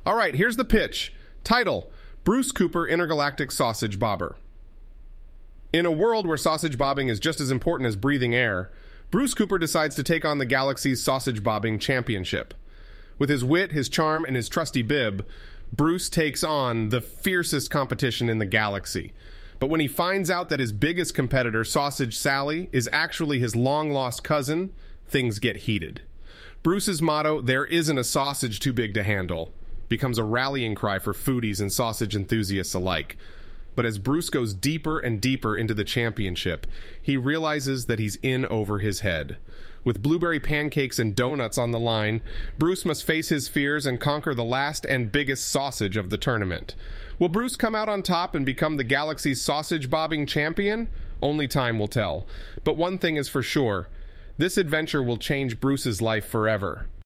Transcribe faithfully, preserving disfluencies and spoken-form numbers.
All right, here's the pitch. Title: Bruce Cooper Intergalactic Sausage Bobber. In a world where sausage bobbing is just as important as breathing air, Bruce Cooper decides to take on the galaxy's sausage bobbing championship. With his wit, his charm, and his trusty bib, Bruce takes on the fiercest competition in the galaxy. But when he finds out that his biggest competitor, Sausage Sally, is actually his long-lost cousin, things get heated. Bruce's motto, "There isn't a sausage too big to handle," becomes a rallying cry for foodies and sausage enthusiasts alike. But as Bruce goes deeper and deeper into the championship, he realizes that he's in over his head. With blueberry pancakes and donuts on the line, Bruce must face his fears and conquer the last and biggest sausage of the tournament. Will Bruce come out on top and become the galaxy's sausage-bobbing champion? Only time will tell. But one thing is for sure, this adventure will change Bruce's life forever.